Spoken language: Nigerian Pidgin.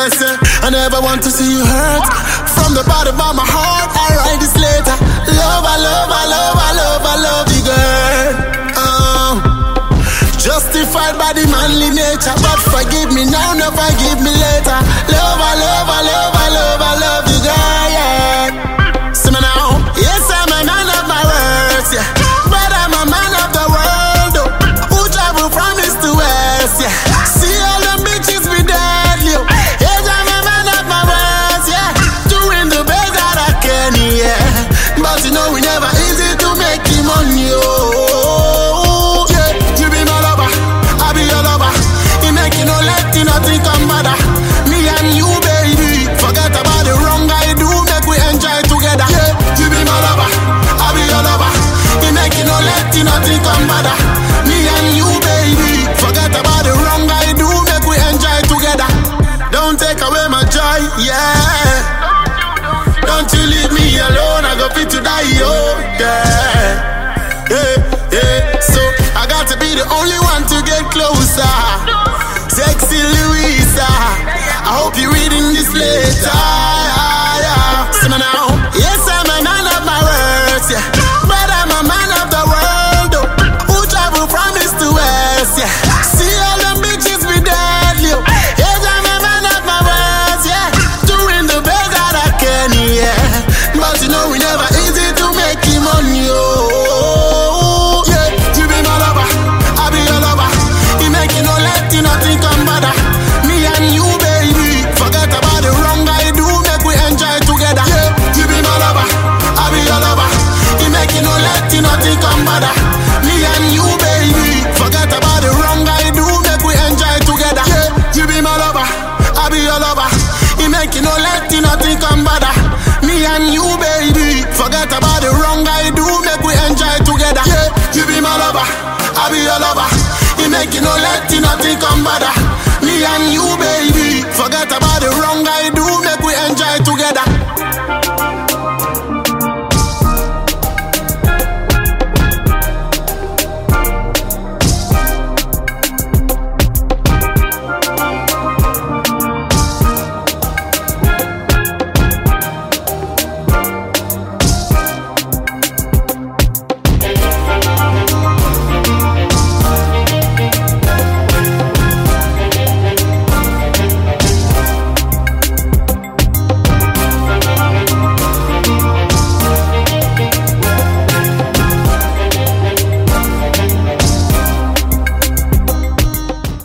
yes, I never want to see you hurt. From the bottom of my heart, I write this letter. Love, I love, I love, I love, I love you, girl. Justified by the manly nature, but forgive me now, no forgive me later. Love, I love, I love, I love, I love you, girl, yeah. See me now, yes, I'm a man of my words, yeah. But I'm a man of the world, oh, who travel from east to west, yeah. See all the bitches be deadly, oh. Yes, I'm a man of my words, yeah. Doing the best that I can, yeah. But you know we never easy to make him money, oh. Nothing come bother me and you, baby. Forget about the wrong I do, make we enjoy together. Yeah, you be my lover, I be your lover. You make it no let nothing come bother me and you, baby. Forget about the wrong I do, make we enjoy together. Don't take away my joy, yeah. Don't you leave me alone, I go fit to die, oh, yeah. Yeah, yeah. So I got to be the only one to get closer. Sexy Louisa, I hope you're reading this letter. See me now, yes, I'm a man of my words, yeah. But I'm a man of the world, oh, who travel from east to west, yeah. See all them bitches be deadly, oh. Yes, I'm a man of my words, yeah. Doing the best that I can, yeah. But you know we never easy to make him money, oh. Yeah, you be my lover, I be your lover. You make it no let nothing come bother me and you, baby. Forget about the wrong I do, make we enjoy together. Yeah, you be my lover, I be your lover. You make it no let nothing come bother me and you, baby. Forget about the wrong I do, make we enjoy together. Yeah, you be my lover, I be your lover. You make it no let nothing come bother me and you, baby. Forget about the wrong I do, make we enjoy together. Yeah, you be my lover, I be your lover. You make it no let nothing come bother me and you, baby. Forget about the wrong I do.